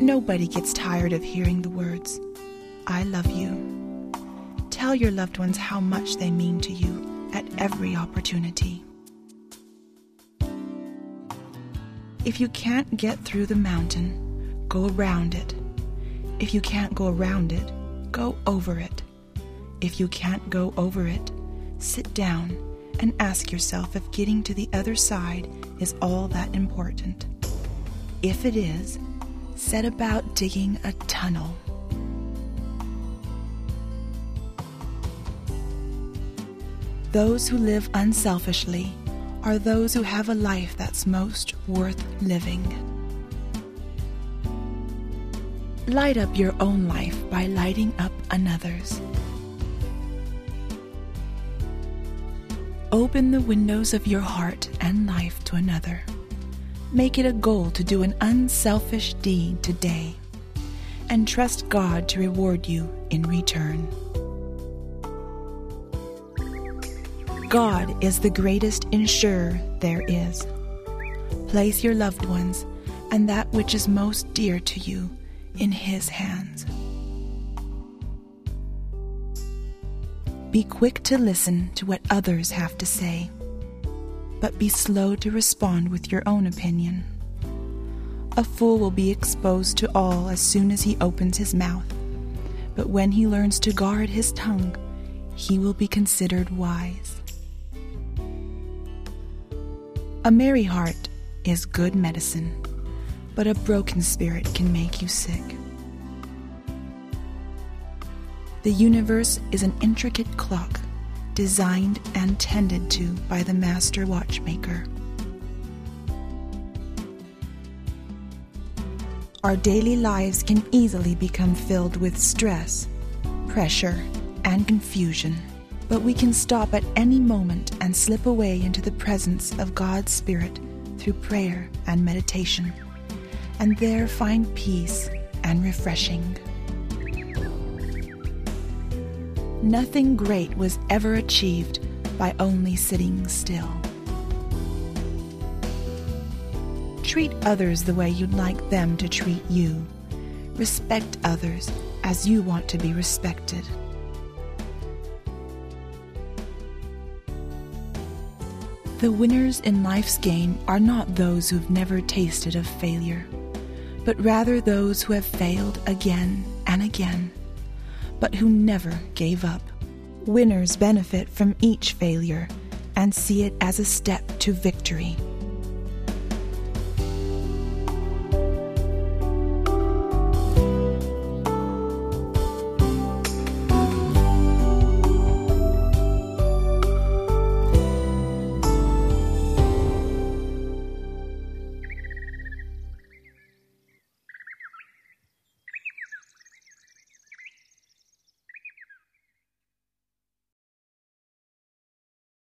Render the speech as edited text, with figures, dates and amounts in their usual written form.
Nobody gets tired of hearing the words, "I love you." Tell your loved ones how much they mean to you at every opportunity. If you can't get through the mountain, go around it. If you can't go around it, go over it. If you can't go over it, sit down and ask yourself if getting to the other side is all that important. If it is, set about digging a tunnel. Those who live unselfishly are those who have a life that's most worth living. Light up your own life by lighting up another's. Open the windows of your heart and life to another. Make it a goal to do an unselfish deed today, and trust God to reward you in return. God is the greatest insurer there is. Place your loved ones and that which is most dear to you in His hands. Be quick to listen to what others have to say, but be slow to respond with your own opinion. A fool will be exposed to all as soon as he opens his mouth, but when he learns to guard his tongue, he will be considered wise. A merry heart is good medicine, but a broken spirit can make you sick. The universe is an intricate clock, designed and tended to by the master watchmaker. Our daily lives can easily become filled with stress, pressure, and confusion, but we can stop at any moment and slip away into the presence of God's Spirit through prayer and meditation, and there find peace and refreshing. Nothing great was ever achieved by only sitting still. Treat others the way you'd like them to treat you. Respect others as you want to be respected. The winners in life's game are not those who've never tasted of failure, but rather those who have failed again and again, but who never gave up. Winners benefit from each failure and see it as a step to victory.